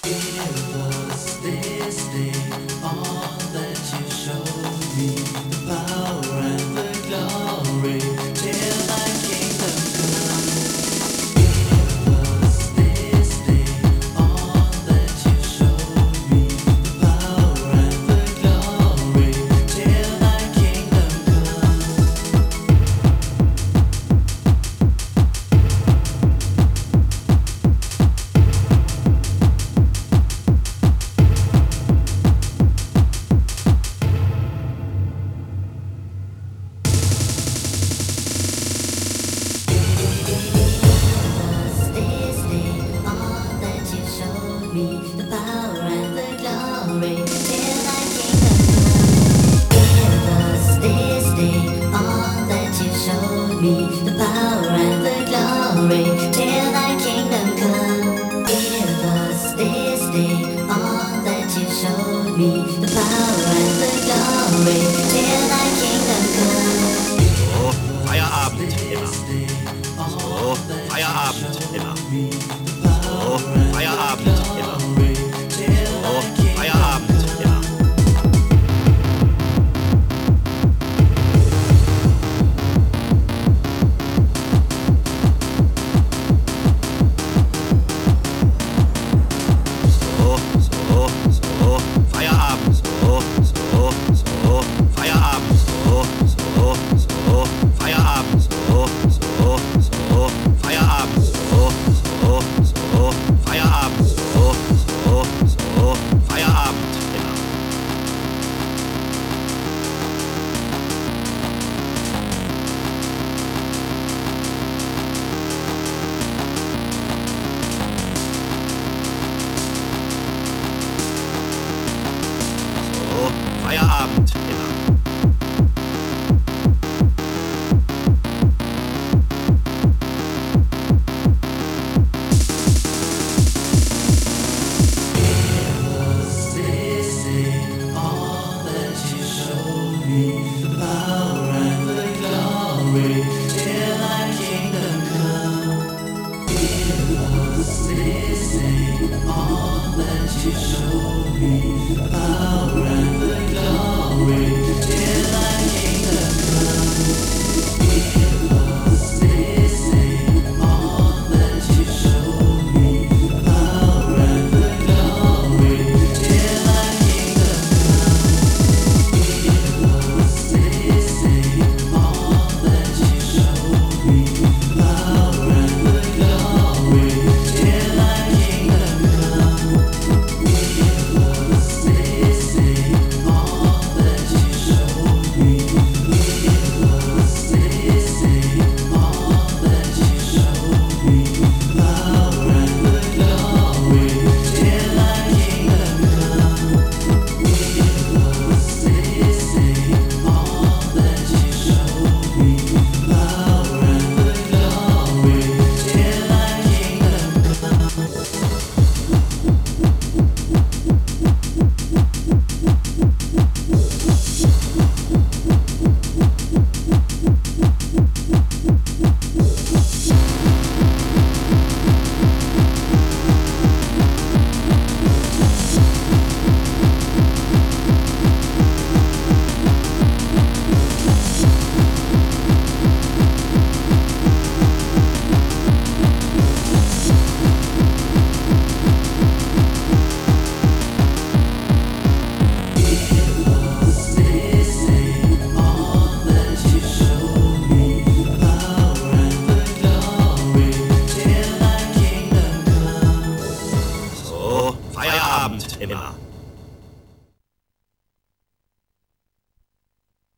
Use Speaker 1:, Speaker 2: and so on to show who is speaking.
Speaker 1: It was this day, all that you showed me, the power and the glory, till thy kingdom come. It was this day, all that you showed me, the power and the glory, till thy kingdom come. The power and the glory, till thy kingdom come. It was this day, all that you showed me.